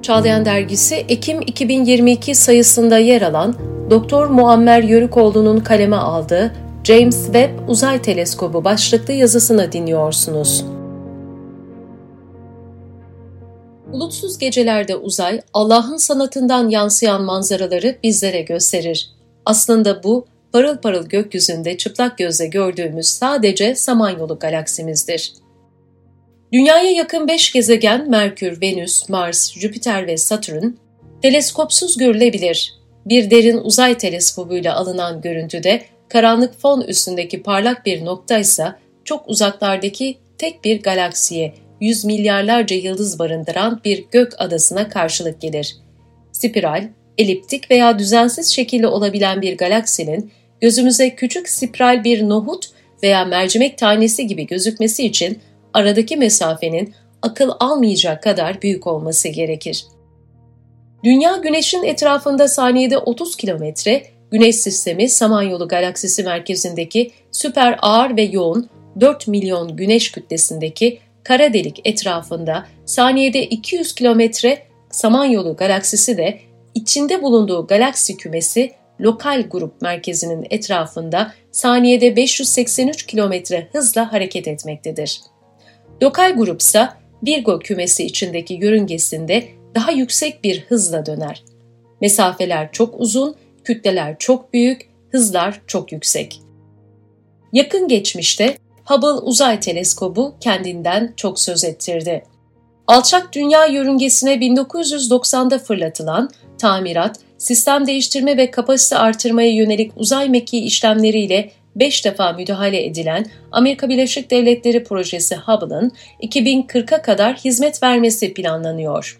Çağlayan Dergisi Ekim 2022 sayısında yer alan Doktor Muammer Yörükoğlu'nun kaleme aldığı James Webb Uzay Teleskobu başlıklı yazısını dinliyorsunuz. Bulutsuz gecelerde uzay, Allah'ın sanatından yansıyan manzaraları bizlere gösterir. Aslında bu, parıl parıl gökyüzünde çıplak gözle gördüğümüz sadece Samanyolu galaksimizdir. Dünyaya yakın 5 gezegen Merkür, Venüs, Mars, Jüpiter ve Satürn, teleskopsuz görülebilir. Bir derin uzay teleskobuyla alınan görüntüde karanlık fon üstündeki parlak bir nokta ise çok uzaklardaki tek bir galaksiye, yüz milyarlarca yıldız barındıran bir gök adasına karşılık gelir. Spiral, eliptik veya düzensiz şekilli olabilen bir galaksinin gözümüze küçük spiral bir nohut veya mercimek tanesi gibi gözükmesi için aradaki mesafenin akıl almayacak kadar büyük olması gerekir. Dünya Güneş'in etrafında saniyede 30 kilometre, Güneş sistemi Samanyolu galaksisi merkezindeki süper ağır ve yoğun 4 milyon güneş kütlesindeki kara delik etrafında saniyede 200 kilometre, Samanyolu galaksisi de içinde bulunduğu galaksi kümesi lokal grup merkezinin etrafında saniyede 583 kilometre hızla hareket etmektedir. Lokal grup ise Virgo kümesi içindeki yörüngesinde daha yüksek bir hızla döner. Mesafeler çok uzun, kütleler çok büyük, hızlar çok yüksek. Yakın geçmişte Hubble Uzay Teleskobu kendinden çok söz ettirdi. Alçak dünya yörüngesine 1990'da fırlatılan tamirat, sistem değiştirme ve kapasite artırmaya yönelik uzay mekiği işlemleriyle 5 defa müdahale edilen Amerika Birleşik Devletleri projesi Hubble'ın 2040'a kadar hizmet vermesi planlanıyor.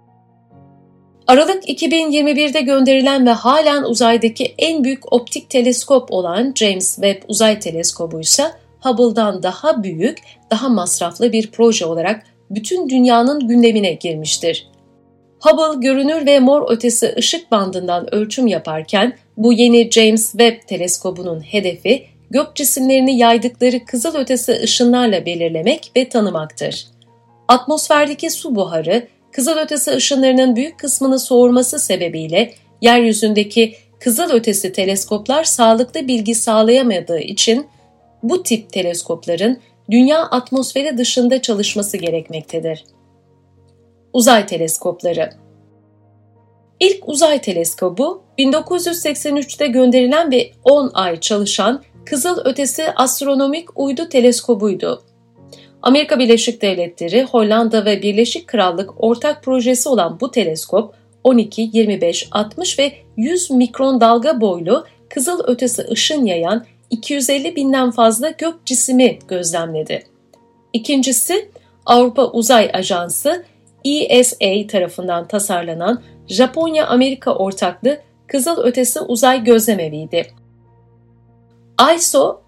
Aralık 2021'de gönderilen ve halen uzaydaki en büyük optik teleskop olan James Webb Uzay Teleskobu ise Hubble'dan daha büyük, daha masraflı bir proje olarak bütün dünyanın gündemine girmiştir. Hubble görünür ve mor ötesi ışık bandından ölçüm yaparken bu yeni James Webb teleskobunun hedefi gök cisimlerini yaydıkları kızılötesi ışınlarla belirlemek ve tanımaktır. Atmosferdeki su buharı kızılötesi ışınlarının büyük kısmını soğurması sebebiyle yeryüzündeki kızılötesi teleskoplar sağlıklı bilgi sağlayamadığı için bu tip teleskopların dünya atmosferi dışında çalışması gerekmektedir. Uzay teleskopları. İlk uzay teleskobu 1983'te gönderilen ve 10 ay çalışan kızılötesi astronomik uydu teleskobuydu. Amerika Birleşik Devletleri, Hollanda ve Birleşik Krallık ortak projesi olan bu teleskop 12, 25, 60 ve 100 mikron dalga boylu kızılötesi ışın yayan 250 binden fazla gök cisimi gözlemledi. İkincisi, Avrupa Uzay Ajansı ESA tarafından tasarlanan Japonya-Amerika ortaklı kızılötesi uzay gözlemeviydi. ISO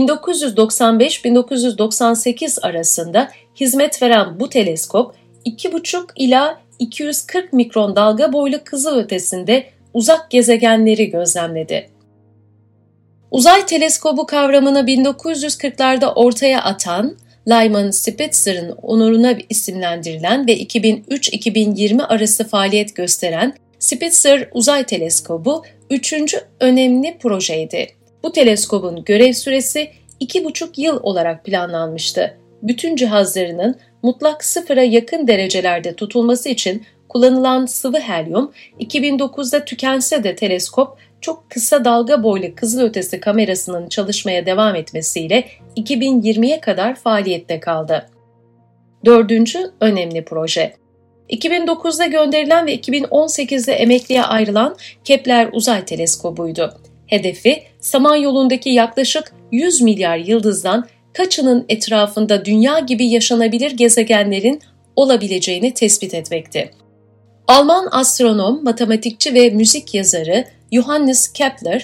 1995-1998 arasında hizmet veren bu teleskop 2,5 ila 240 mikron dalga boylu kızılötesinde uzak gezegenleri gözlemledi. Uzay teleskobu kavramını 1940'larda ortaya atan, Lyman Spitzer'ın onuruna isimlendirilen ve 2003-2020 arası faaliyet gösteren Spitzer Uzay Teleskobu 3. önemli projeydi. Bu teleskobun görev süresi 2,5 yıl olarak planlanmıştı. Bütün cihazlarının mutlak sıfıra yakın derecelerde tutulması için kullanılan sıvı helyum 2009'da tükense de teleskop çok kısa dalga boylu kızılötesi kamerasının çalışmaya devam etmesiyle 2020'ye kadar faaliyette kaldı. 4. önemli proje. 2009'da gönderilen ve 2018'de emekliye ayrılan Kepler Uzay Teleskobu'ydu. Hedefi, Samanyolu'ndaki yaklaşık 100 milyar yıldızdan kaçının etrafında dünya gibi yaşanabilir gezegenlerin olabileceğini tespit etmekti. Alman astronom, matematikçi ve müzik yazarı Johannes Kepler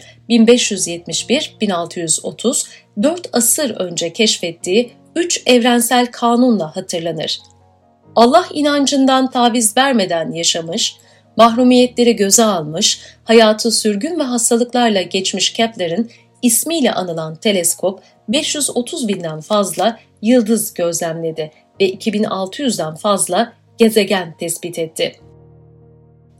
1571-1630 4 asır önce keşfettiği 3 evrensel kanunla hatırlanır. Allah inancından taviz vermeden yaşamış, mahrumiyetleri göze almış, hayatı sürgün ve hastalıklarla geçmiş Kepler'in ismiyle anılan teleskop 530 binden fazla yıldız gözlemledi ve 2600'den fazla gezegen tespit etti.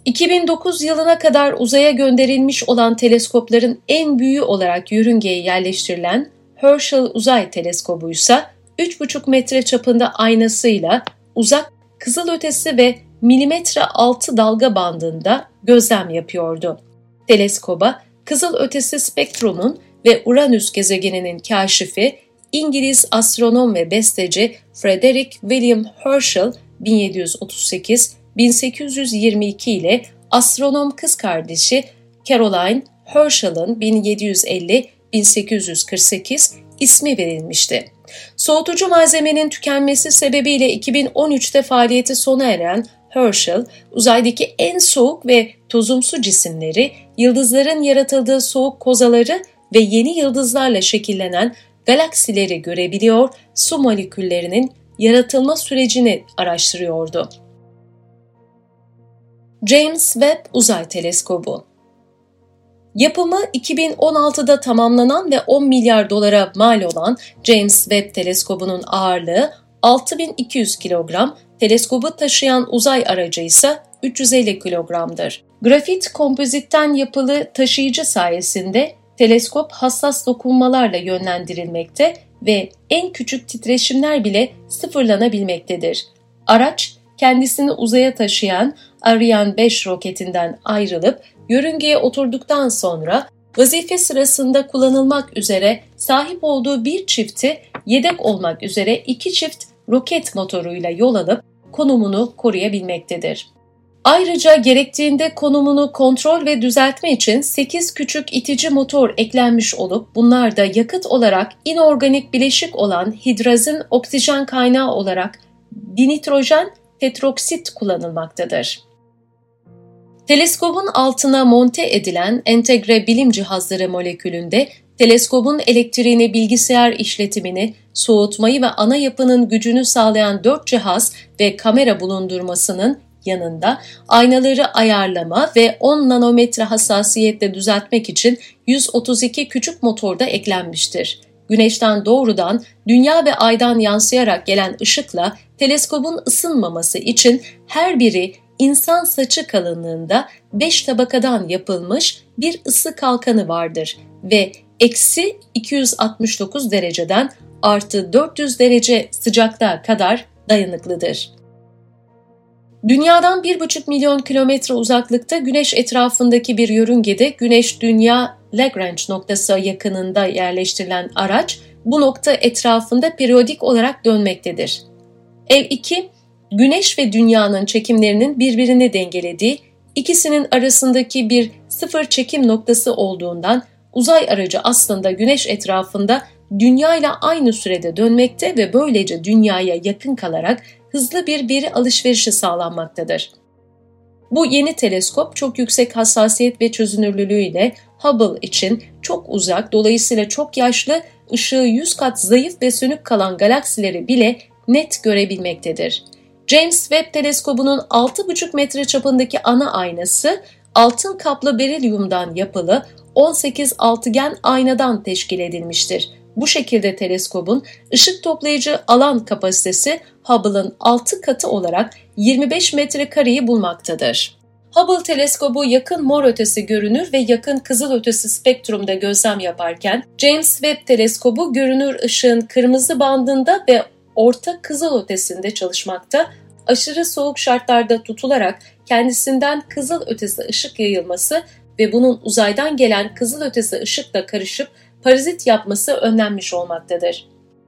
2009 yılına kadar uzaya gönderilmiş olan teleskopların en büyüğü olarak yörüngeye yerleştirilen Herschel Uzay Teleskobu ise 3,5 metre çapında aynasıyla uzak, kızılötesi ve milimetre altı dalga bandında gözlem yapıyordu. Teleskoba kızılötesi spektrumun ve Uranüs gezegeninin kâşifi İngiliz astronom ve besteci Frederick William Herschel 1738-1822 ile astronom kız kardeşi Caroline Herschel'ın 1750-1848 ismi verilmişti. Soğutucu malzemenin tükenmesi sebebiyle 2013'te faaliyeti sona eren Herschel, uzaydaki en soğuk ve tozumsu cisimleri, yıldızların yaratıldığı soğuk kozaları ve yeni yıldızlarla şekillenen galaksileri görebiliyor, su moleküllerinin yaratılma sürecini araştırıyordu. James Webb Uzay Teleskobu. Yapımı 2016'da tamamlanan ve 10 milyar dolara mal olan James Webb Teleskobu'nun ağırlığı 6200 kilogram, teleskobu taşıyan uzay aracı ise 350 kilogramdır. Grafit kompozitten yapılı taşıyıcı sayesinde teleskop hassas dokunmalarla yönlendirilmekte ve en küçük titreşimler bile sıfırlanabilmektedir. Araç, kendisini uzaya taşıyan Ariane 5 roketinden ayrılıp yörüngeye oturduktan sonra vazife sırasında kullanılmak üzere sahip olduğu bir çifti, yedek olmak üzere 2 çift roket motoruyla yol alıp konumunu koruyabilmektedir. Ayrıca gerektiğinde konumunu kontrol ve düzeltme için 8 küçük itici motor eklenmiş olup bunlar da yakıt olarak inorganik bileşik olan hidrazin oksijen kaynağı olarak dinitrojen tetroksit kullanılmaktadır. Teleskobun altına monte edilen entegre bilim cihazları molekülünde teleskobun elektriğini, bilgisayar işletimini, soğutmayı ve ana yapının gücünü sağlayan 4 cihaz ve kamera bulundurmasının yanında aynaları ayarlama ve 10 nanometre hassasiyetle düzeltmek için 132 küçük motor da eklenmiştir. Güneşten doğrudan Dünya ve Ay'dan yansıyarak gelen ışıkla teleskobun ısınmaması için her biri insan saçı kalınlığında 5 tabakadan yapılmış bir ısı kalkanı vardır ve eksi 269 dereceden artı 400 derece sıcaklığa kadar dayanıklıdır. Dünyadan 1,5 milyon kilometre uzaklıkta Güneş etrafındaki bir yörüngede Güneş-Dünya Lagrange noktası yakınında yerleştirilen araç bu nokta etrafında periyodik olarak dönmektedir. L2, Güneş ve Dünya'nın çekimlerinin birbirini dengelediği, ikisinin arasındaki bir sıfır çekim noktası olduğundan uzay aracı aslında Güneş etrafında Dünya ile aynı sürede dönmekte ve böylece Dünya'ya yakın kalarak hızlı bir veri alışverişi sağlanmaktadır. Bu yeni teleskop çok yüksek hassasiyet ve çözünürlülüğüyle Hubble için çok uzak, dolayısıyla çok yaşlı, ışığı 100 kat zayıf ve sönük kalan galaksileri bile net görebilmektedir. James Webb Teleskobu'nun 6,5 metre çapındaki ana aynası, altın kaplı berilyumdan yapılı 18 altıgen aynadan teşkil edilmiştir. Bu şekilde teleskobun ışık toplayıcı alan kapasitesi Hubble'ın 6 katı olarak 25 metrekareyi bulmaktadır. Hubble teleskobu yakın mor ötesi görünür ve yakın kızıl ötesi spektrumda gözlem yaparken, James Webb teleskobu görünür ışığın kırmızı bandında ve orta kızıl ötesinde çalışmakta, aşırı soğuk şartlarda tutularak kendisinden kızıl ötesi ışık yayılması ve bunun uzaydan gelen kızıl ötesi ışıkla karışıp parazit yapması önlenmiş olmaktadır.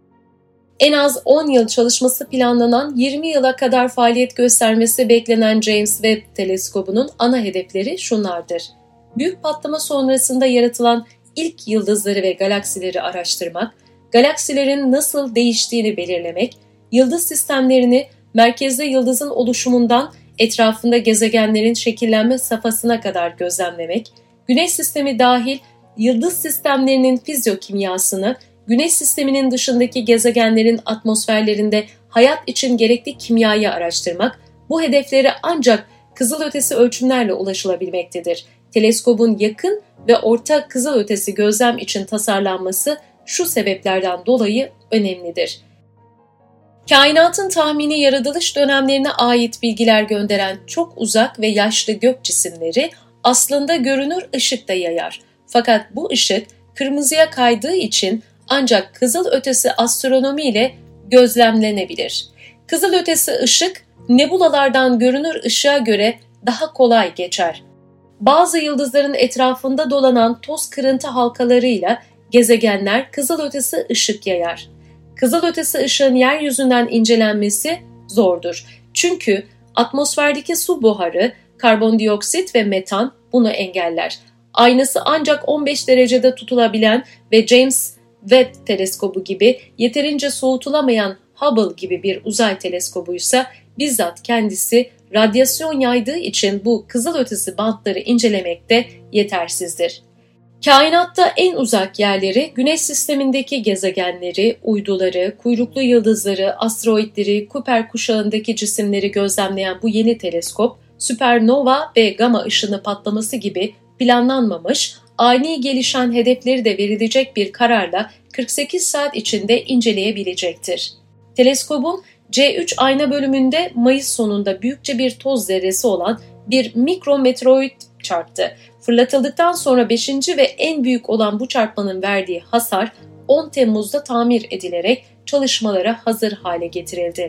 En az 10 yıl çalışması planlanan 20 yıla kadar faaliyet göstermesi beklenen James Webb teleskobunun ana hedefleri şunlardır. Büyük patlama sonrasında yaratılan ilk yıldızları ve galaksileri araştırmak, galaksilerin nasıl değiştiğini belirlemek, yıldız sistemlerini merkezde yıldızın oluşumundan etrafında gezegenlerin şekillenme safhasına kadar gözlemlemek, Güneş sistemi dahil yıldız sistemlerinin fizyokimyasını, Güneş sisteminin dışındaki gezegenlerin atmosferlerinde hayat için gerekli kimyayı araştırmak, bu hedeflere ancak kızılötesi ölçümlerle ulaşılabilmektedir. Teleskobun yakın ve orta kızılötesi gözlem için tasarlanması şu sebeplerden dolayı önemlidir. Kainatın tahmini yaratılış dönemlerine ait bilgiler gönderen çok uzak ve yaşlı gök cisimleri aslında görünür ışıkta yayar. Fakat bu ışık kırmızıya kaydığı için ancak kızılötesi astronomi ile gözlemlenebilir. Kızılötesi ışık nebulalardan görünür ışığa göre daha kolay geçer. Bazı yıldızların etrafında dolanan toz kırıntı halkalarıyla gezegenler kızılötesi ışık yayar. Kızılötesi ışığın yeryüzünden incelenmesi zordur. Çünkü atmosferdeki su buharı, karbondioksit ve metan bunu engeller. Aynası ancak 15 derecede tutulabilen ve James Webb teleskobu gibi yeterince soğutulamayan Hubble gibi bir uzay teleskobuysa bizzat kendisi radyasyon yaydığı için bu kızılötesi bantları incelemekte yetersizdir. Kainatta en uzak yerleri, Güneş sistemindeki gezegenleri, uyduları, kuyruklu yıldızları, asteroidleri, Kuiper kuşağındaki cisimleri gözlemleyen bu yeni teleskop, süpernova ve gama ışını patlaması gibi planlanmamış, ani gelişen hedefleri de verilecek bir kararla 48 saat içinde inceleyebilecektir. Teleskobun C3 ayna bölümünde Mayıs sonunda büyükçe bir toz zerresi olan bir mikrometeoroid çarptı. Fırlatıldıktan sonra 5. ve en büyük olan bu çarpmanın verdiği hasar 10 Temmuz'da tamir edilerek çalışmalara hazır hale getirildi.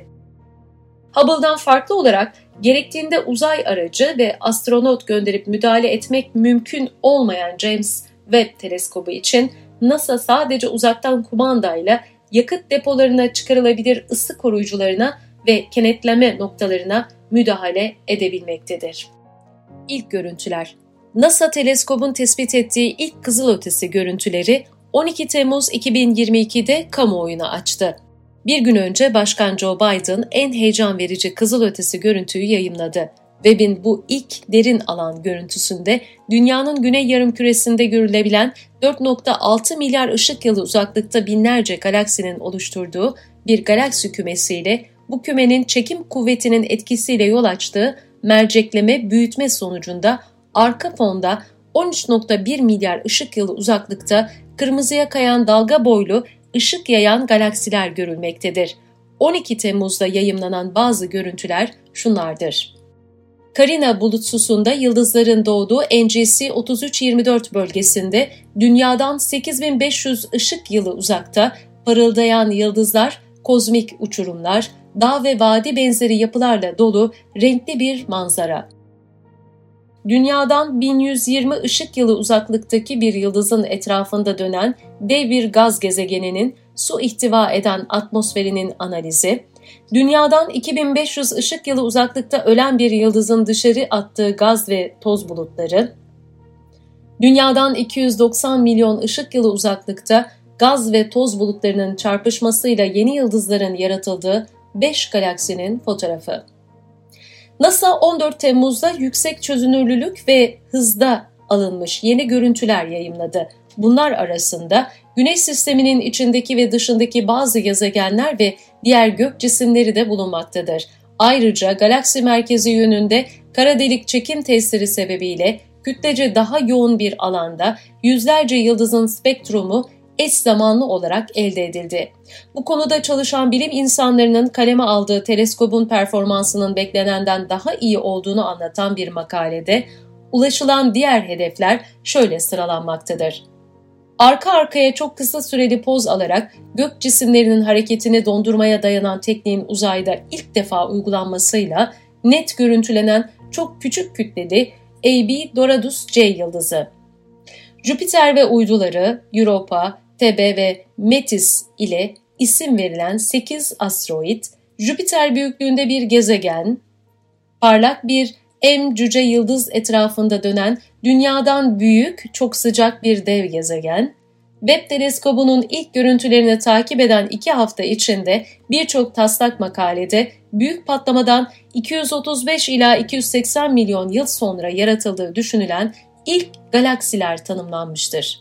Hubble'dan farklı olarak gerektiğinde uzay aracı ve astronot gönderip müdahale etmek mümkün olmayan James Webb teleskobu için NASA sadece uzaktan kumandayla yakıt depolarına çıkarılabilir ısı koruyucularına ve kenetleme noktalarına müdahale edebilmektedir. İlk görüntüler. NASA teleskobun tespit ettiği ilk kızılötesi görüntüleri 12 Temmuz 2022'de kamuoyuna açtı. Bir gün önce Başkan Joe Biden en heyecan verici kızılötesi görüntüyü yayımladı. Webb'in bu ilk derin alan görüntüsünde dünyanın güney yarımküresinde görülebilen 4,6 milyar ışık yılı uzaklıkta binlerce galaksinin oluşturduğu bir galaksi kümesiyle bu kümenin çekim kuvvetinin etkisiyle yol açtığı mercekleme büyütme sonucunda arka fonda 13,1 milyar ışık yılı uzaklıkta kırmızıya kayan dalga boylu ışık yayan galaksiler görülmektedir. 12 Temmuz'da yayımlanan bazı görüntüler şunlardır. Carina bulutsuzunda yıldızların doğduğu NGC 3324 bölgesinde dünyadan 8500 ışık yılı uzakta parıldayan yıldızlar, kozmik uçurumlar, dağ ve vadi benzeri yapılarla dolu renkli bir manzara. Dünyadan 1120 ışık yılı uzaklıktaki bir yıldızın etrafında dönen dev bir gaz gezegeninin su ihtiva eden atmosferinin analizi, Dünyadan 2500 ışık yılı uzaklıkta ölen bir yıldızın dışarı attığı gaz ve toz bulutları, Dünyadan 290 milyon ışık yılı uzaklıkta gaz ve toz bulutlarının çarpışmasıyla yeni yıldızların yaratıldığı 5 galaksinin fotoğrafı. NASA 14 Temmuz'da yüksek çözünürlülük ve hızda alınmış yeni görüntüler yayımladı. Bunlar arasında Güneş sisteminin içindeki ve dışındaki bazı gezegenler ve diğer gök cisimleri de bulunmaktadır. Ayrıca galaksi merkezi yönünde kara delik çekim testleri sebebiyle kütlece daha yoğun bir alanda yüzlerce yıldızın spektrumu eş zamanlı olarak elde edildi. Bu konuda çalışan bilim insanlarının kaleme aldığı teleskobun performansının beklenenden daha iyi olduğunu anlatan bir makalede ulaşılan diğer hedefler şöyle sıralanmaktadır. Arka arkaya çok kısa süreli poz alarak gök cisimlerinin hareketini dondurmaya dayanan tekniğin uzayda ilk defa uygulanmasıyla net görüntülenen çok küçük kütleli AB Doradus C yıldızı. Jüpiter ve uyduları Europa, Thebe ve Metis ile isim verilen 8 asteroid, Jüpiter büyüklüğünde bir gezegen, parlak bir M cüce yıldız etrafında dönen dünyadan büyük, çok sıcak bir dev gezegen, Webb teleskobunun ilk görüntülerini takip eden 2 hafta içinde birçok taslak makalede büyük patlamadan 235 ila 280 milyon yıl sonra yaratıldığı düşünülen ilk galaksiler tanımlanmıştır.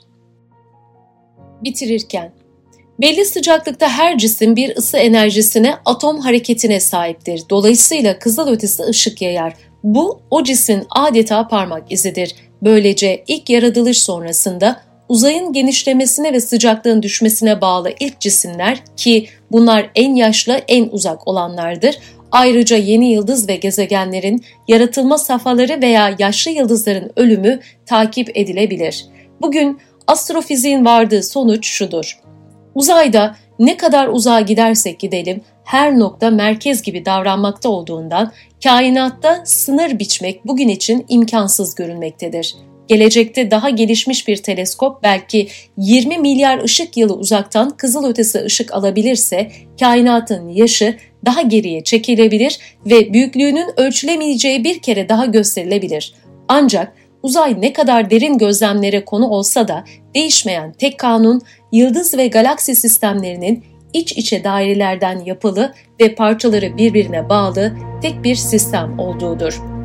Bitirirken, belli sıcaklıkta her cisim bir ısı enerjisine, atom hareketine sahiptir. Dolayısıyla kızılötesi ışık yayar. Bu, o cismin adeta parmak izidir. Böylece ilk yaratılış sonrasında uzayın genişlemesine ve sıcaklığın düşmesine bağlı ilk cisimler ki bunlar en yaşlı, en uzak olanlardır. Ayrıca yeni yıldız ve gezegenlerin yaratılma safhaları veya yaşlı yıldızların ölümü takip edilebilir. Bugün astrofiziğin vardığı sonuç şudur: uzayda ne kadar uzağa gidersek gidelim her nokta merkez gibi davranmakta olduğundan kainatta sınır biçmek bugün için imkansız görünmektedir. Gelecekte daha gelişmiş bir teleskop belki 20 milyar ışık yılı uzaktan kızılötesi ışık alabilirse kainatın yaşı daha geriye çekilebilir ve büyüklüğünün ölçülemeyeceği bir kere daha gösterilebilir. Ancak uzay ne kadar derin gözlemlere konu olsa da değişmeyen tek kanun yıldız ve galaksi sistemlerinin iç içe dairelerden yapılı ve parçaları birbirine bağlı tek bir sistem olduğudur.